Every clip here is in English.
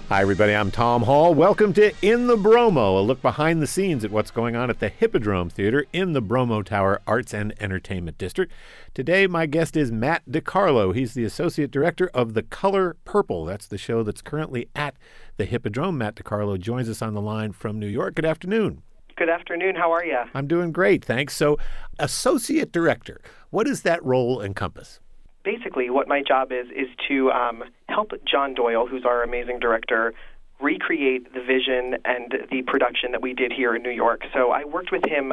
Hi, everybody. I'm Tom Hall. Welcome to In the Bromo, a look behind the scenes at what's going on at the Hippodrome Theater in the Bromo Tower Arts and Entertainment District. Today, my guest is Matt DeCarlo. He's the Associate Director of The Color Purple. That's the show that's currently at the Hippodrome. Matt DeCarlo joins us on the line from New York. Good afternoon. Good afternoon. How are you? I'm doing great, thanks. So, Associate Director, what does that role encompass? Basically, what my job is to help John Doyle, who's our amazing director, recreate the vision and the production that we did here in New York. So I worked with him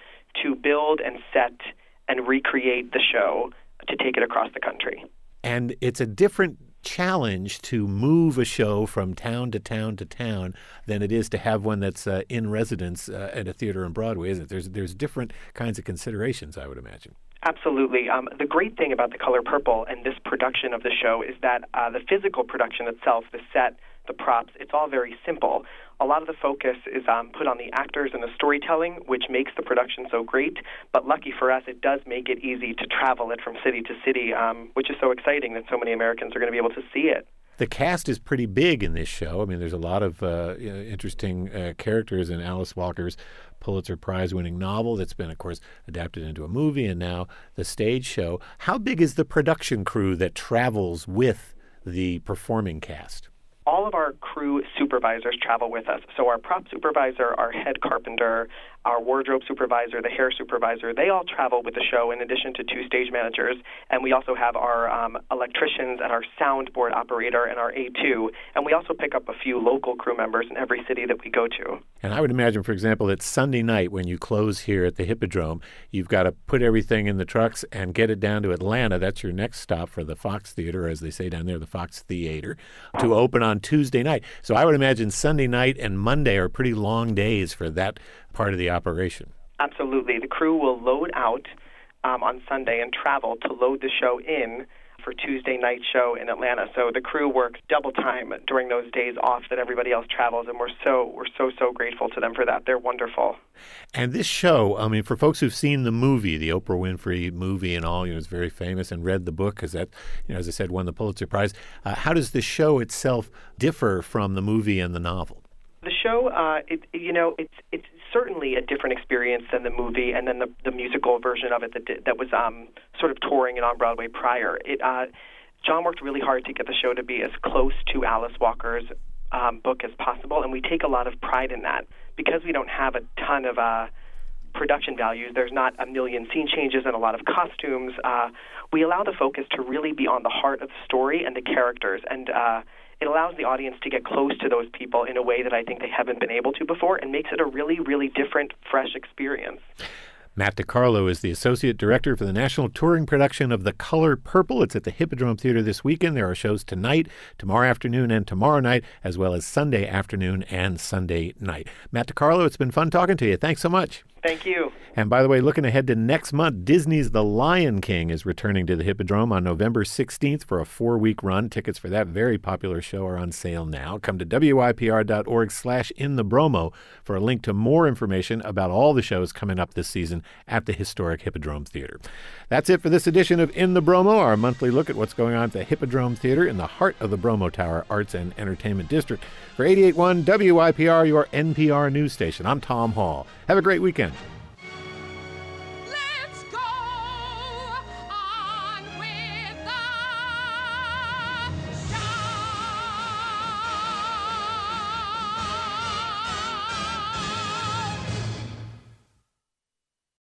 to build and set and recreate the show to take it across the country. And it's a different challenge to move a show from town to town to town than it is to have one that's in residence at a theater on Broadway, isn't it? There's different kinds of considerations, I would imagine. Absolutely. The great thing about The Color Purple and this production of the show is that the physical production itself, the set, the props, it's all very simple. A lot of the focus is put on the actors and the storytelling, which makes the production so great. But lucky for us, it does make it easy to travel it from city to city, which is so exciting that so many Americans are going to be able to see it. The cast is pretty big in this show. I mean, there's a lot of interesting characters in Alice Walker's Pulitzer Prize-winning novel that's been, of course, adapted into a movie and now the stage show. How big is the production crew that travels with the performing cast? All of our crew supervisors travel with us. So our prop supervisor, our head carpenter, our wardrobe supervisor, the hair supervisor, they all travel with the show in addition to two stage managers. And we also have our electricians and our soundboard operator and our A2. And we also pick up a few local crew members in every city that we go to. And I would imagine, for example, that Sunday night when you close here at the Hippodrome, you've got to put everything in the trucks and get it down to Atlanta. That's your next stop for the Fox Theater, as they say down there, the Fox Theater, to open on Tuesday night. So I would imagine Sunday night and Monday are pretty long days for that part of the operation. Absolutely. The crew will load out on Sunday and travel to load the show in for Tuesday night show in Atlanta. So the crew works double time during those days off that everybody else travels, and we're so grateful to them for that. They're wonderful. And this show, I mean, for folks who've seen the movie, the Oprah Winfrey movie and all, it's very famous, and read the book because that, as I said, won the Pulitzer Prize. How does the show itself differ from the movie and the novel? The show, it's certainly a different experience than the movie and then the musical version of it that was sort of touring and on Broadway prior. John worked really hard to get the show to be as close to Alice Walker's book as possible, and we take a lot of pride in that. Because we don't have a ton of production values, there's not a million scene changes and a lot of costumes. We allow the focus to really be on the heart of the story and the characters, and it allows the audience to get close to those people in a way that I think they haven't been able to before, and makes it a really, really different, fresh experience. Matt DeCarlo is the Associate Director for the national touring production of The Color Purple. It's at the Hippodrome Theater this weekend. There are shows tonight, tomorrow afternoon, and tomorrow night, as well as Sunday afternoon and Sunday night. Matt DeCarlo, it's been fun talking to you. Thanks so much. Thank you. And by the way, looking ahead to next month, Disney's The Lion King is returning to the Hippodrome on November 16th for a 4-week run. Tickets for that very popular show are on sale now. Come to WYPR.org/InTheBromo for a link to more information about all the shows coming up this season at the historic Hippodrome Theater. That's it for this edition of In the Bromo, our monthly look at what's going on at the Hippodrome Theater in the heart of the Bromo Tower Arts and Entertainment District. For 88.1 WYPR, your NPR news station, I'm Tom Hall. Have a great weekend.